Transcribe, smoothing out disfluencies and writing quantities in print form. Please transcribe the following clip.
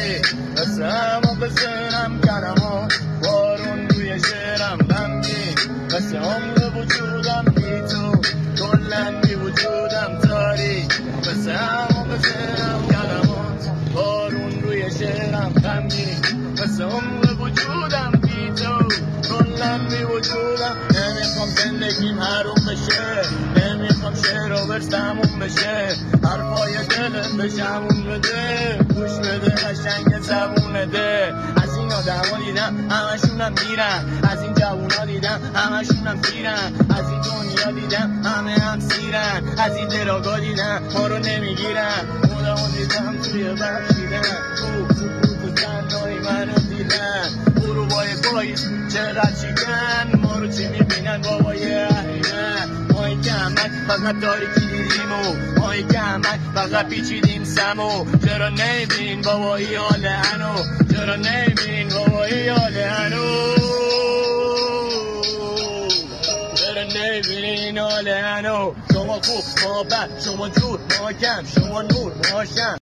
تاری واسه همو بزنم کلمات بارون روی شعرم غمگین واسه عمر وجودم بی تو کلن بی وجودم تاری واسه همو بزنم کلمات بارون روی شعرم غمگین واسه عمر وجودم بی تو کلن بی وجودم نمیخوام زندگیم حروم بشه نمیخوام شعر و ورس تموم بشه حرفای دلت بشمون بده گوش بده قشنگ زبونه ده از این آدما دیدم همشونم میرن از این جوونا دیدم همشونم پیرن از این دنیا دیدم همه هم سیرن از این دراگا دیدم ما رو نمیگیرن خودمو دیدم توی بخشیدن تو سکوت تنهایی منو دیدن غروبای پاییز چقدر شیکن ما رو چی میبینن بابای اهریمن مایی که همک فقط تاریکی دیدیم و مایی که همک فقط پیچیدیم سمو چرا نمیبین بابایی حال انو چرا نمیبین بابایی حال انو چرا نمیبین حال انو شما خوب ما بد شما جور ما کم شما نور ما شم